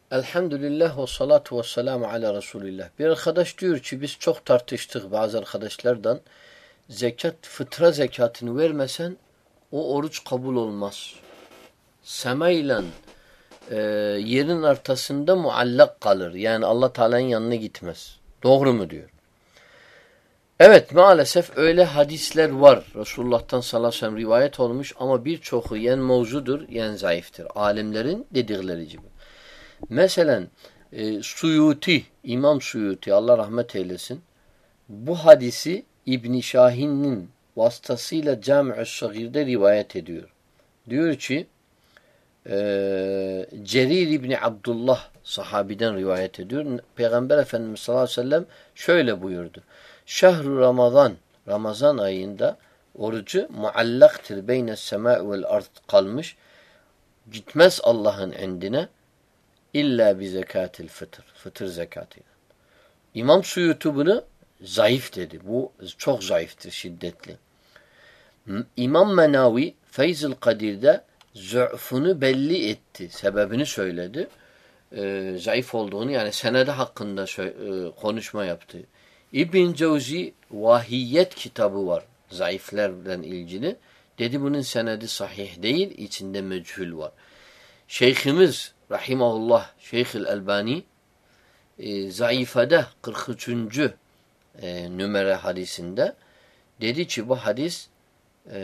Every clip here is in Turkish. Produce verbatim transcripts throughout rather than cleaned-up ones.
Elhamdülillah ve salatu ve selamu ala Resulillah. Bir arkadaş diyor ki biz çok tartıştık bazı arkadaşlardan. Zekat, fıtra zekatını vermesen o oruç kabul olmaz. Sema ile e, yerin ortasında muallak kalır. Yani Allah Teala'nın yanına gitmez. Doğru mu diyor. Evet, maalesef öyle hadisler var. Resulullah'tan sallallahu aleyhi ve sellem rivayet olmuş ama birçoğu yen mevzudur yen zayıftır. Alimlerin dedikleri gibi. Mesela e, Suyuti, İmam Suyuti Allah rahmet eylesin. Bu hadisi İbn Şahin'in vasıtasıyla Cami-ü Sagir'de rivayet ediyor. Diyor ki e, Cerir İbni Abdullah sahabiden rivayet ediyor. Peygamber Efendimiz sallallahu aleyhi ve sellem şöyle buyurdu. Şehru Ramazan, Ramazan ayında orucu muallaktır beyne sema vel ard kalmış. Gitmez Allah'ın indine İlla bi zekatil fıtır. Fıtır zekatıyla. İmam Suyuti bunu zayıf dedi. Bu çok zayıftır, şiddetli. İmam Menavi Feyzül Kadir'de zü'funu belli etti. Sebebini söyledi. Ee, zayıf olduğunu yani senede hakkında e, konuşma yaptı. İbn Cevzi Vahiyet kitabı var. Zayıflerden ilgili. Dedi bunun senedi sahih değil. İçinde mechul var. Şeyhimiz Rahimahullah Şeyhül Elbani e, Zayıfede kırk üçüncü E, numara hadisinde dedi ki bu hadis e,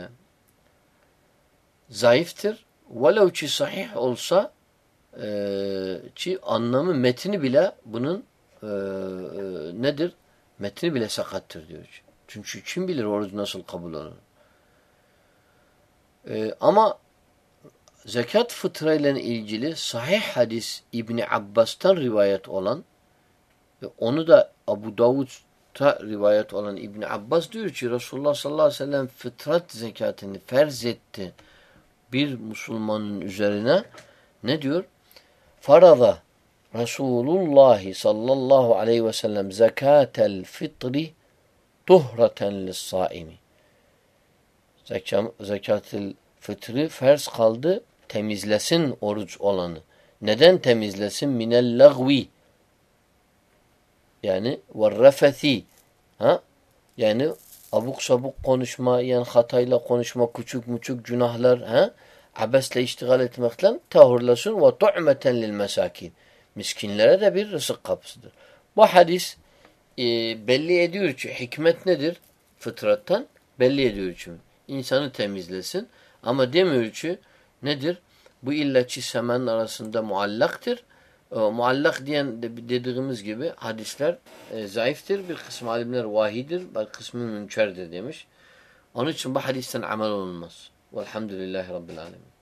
zayıftır. Velev ki sahih olsa e, ki anlamı metni bile bunun e, e, nedir? Metni bile sakattır diyor. Çünkü kim bilir oruç nasıl kabul olur. E, ama zekat fıtra ile ilgili sahih hadis İbni Abbas'tan rivayet olan ve onu da Abu Davud'ta rivayet olan İbni Abbas diyor ki Resulullah sallallahu aleyhi ve sellem fıtrat zekatını ferz etti bir Müslümanın üzerine. Ne diyor? Farada Resulullah sallallahu aleyhi ve sellem zekatel fitri tuhraten lis-saimi. Zekatel fitri ferz kaldı temizlesin oruç olanı. Neden temizlesin? Minel lagvi. Yani ve ha? Yani abuk sabuk konuşma, yani hatayla konuşma, küçük küçük günahlar, ha? Abesle iştigal etmekle tahurlasın ve tu'meten lil mesakin. Miskinlere de bir rızık kapısıdır. Bu hadis e, belli ediyor ki hikmet nedir? Fıtrattan belli ediyor ki insanı temizlesin. Ama demiyor ki nedir? Bu illa ki semenin arasında muallaktır. E, muallak diyen de, dediğimiz gibi hadisler e, zayıftır. Bir kısmı alimler vahidir, bir kısmı münkerdir demiş. Onun için bu hadisten amel olunmaz. Velhamdülillahi Rabbil Alemin.